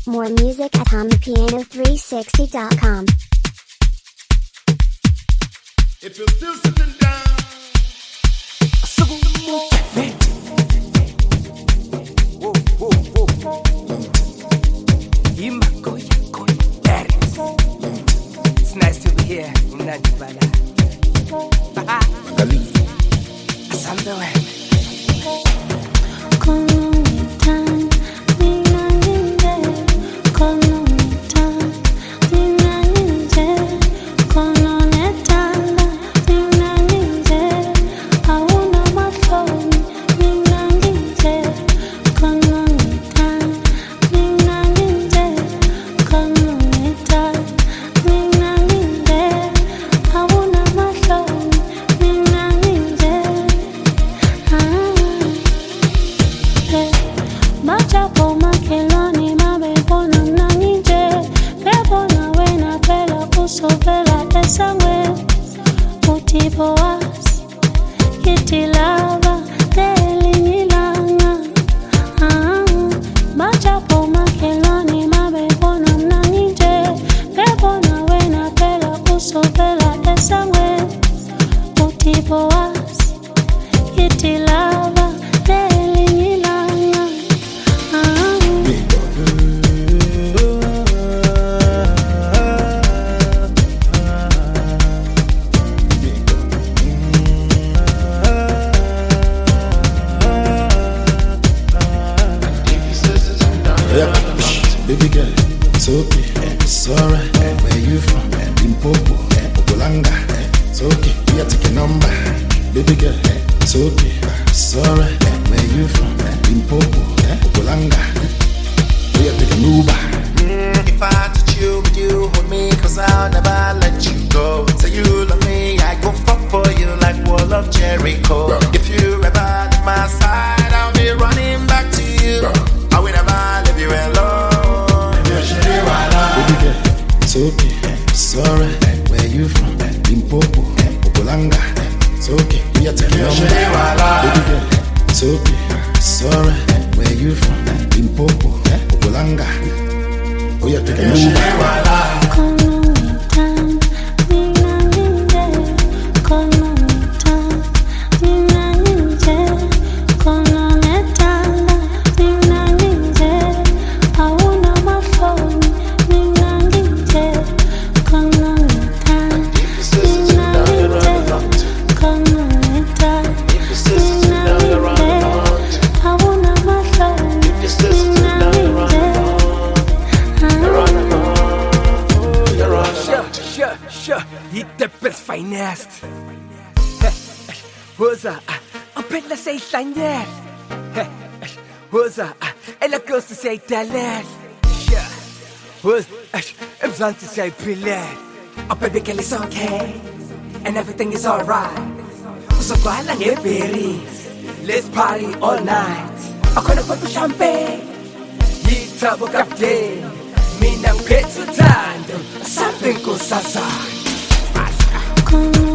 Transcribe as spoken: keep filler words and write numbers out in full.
More music at hum piano three sixty dot com. If you're still sitting down, whoa, whoa, whoa. It's nice to be here. Baby girl, it's okay, it's alright. Where you from? Limpopo, Opolanga. It's okay, we are taking number. Baby girl, it's okay, it's alright. Where you from? Limpopo, Opolanga. We are taking Uber. Mm, if I had to chill with you, hold me, cause I'll never let you go. Say you love me, I go fuck for you like wall of Jericho. If you ever at my side, I'll be running back to you. I will never leave you alone. Baby girl, it's okay, it's alright. Where you from? Limpopo, Opolanga. It's okay, we are taking number. Baby girl, it's okay, it's alright. Where you from? Limpopo, Opolanga. We are taking number. Eat the best finest. What's up? I'm better say Sanyas. What's up? And the girls to say Dallas. What's I'm trying to say Pillar. Oh, baby girl, it's okay. And everything is alright. So go ahead and get berries. Let's party all night. I'm gonna put the champagne. Eat tabo captain. Me nam get to time. Something goes outside. Come